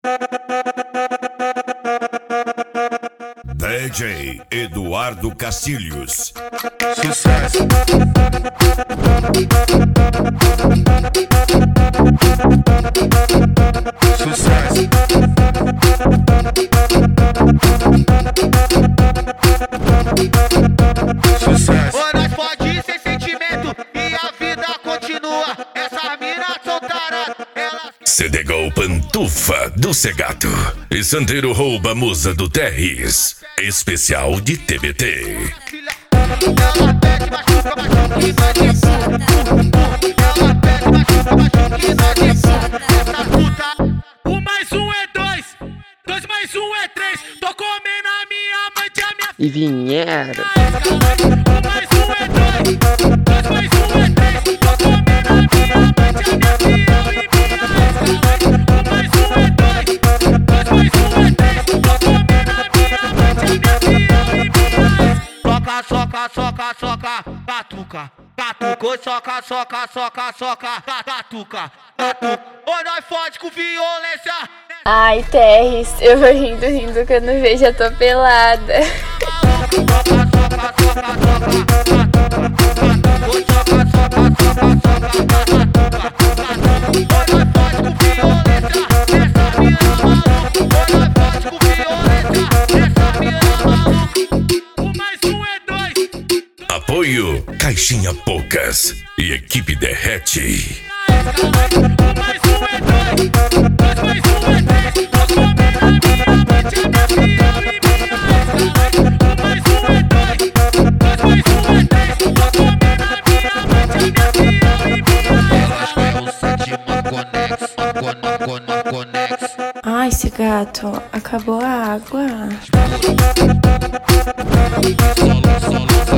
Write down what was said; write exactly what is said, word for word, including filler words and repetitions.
D J Eduardo Castilhos. Sucesso. Sucesso. Sucesso. Ô, nós pode ir sem sentimento e a vida continua. Essa mina são tarada, ela... C D Gol Pantufa do Segato e Santeiro rouba a musa do Terres. Especial de T B T. Ela pede, machuca, machuca e vai descer. Ela pede, machuca, machuca e vai descer. Essa puta. Um mais um é dois, dois mais um é três. Tô comendo a minha amante, a minha E vieram. Um mais um é dois, dois mais um é três. Tô comendo a minha amante, a minha fiel e minha ex. Um mais um é dois, dois mais um é três. Tô comendo a minha amante, a minha fiel e minha ex. Soca, soca, soca, soca, catuca, catuca, oi, soca, soca, soca, soca, catuca, catuca. Oi, nós fode com violência. Ai, Terres, eu vou rindo, rindo quando vejo a tua pelada. Soca, soca, soca, soca, catuca, oi, soca, soca, soca, soca, catuca. Oi, nós fode com violência. Essa mina maluca. Oi, nós fode com violência. Essa mina maluca. Um mais um é dois. Apoio Caixinha Poucas e Equipe Derrete. Um mais um é dois, dois mais um é três. Tô comendo a minha amante, a minha fiel e minha ex. Um mais um é dois, dois mais um é três. Tô comendo a minha amante, a minha fiel e minha ex. Elas querem o sétimo conexo, conexo, conexo. Ai, esse gato, acabou a água. Solo, solo,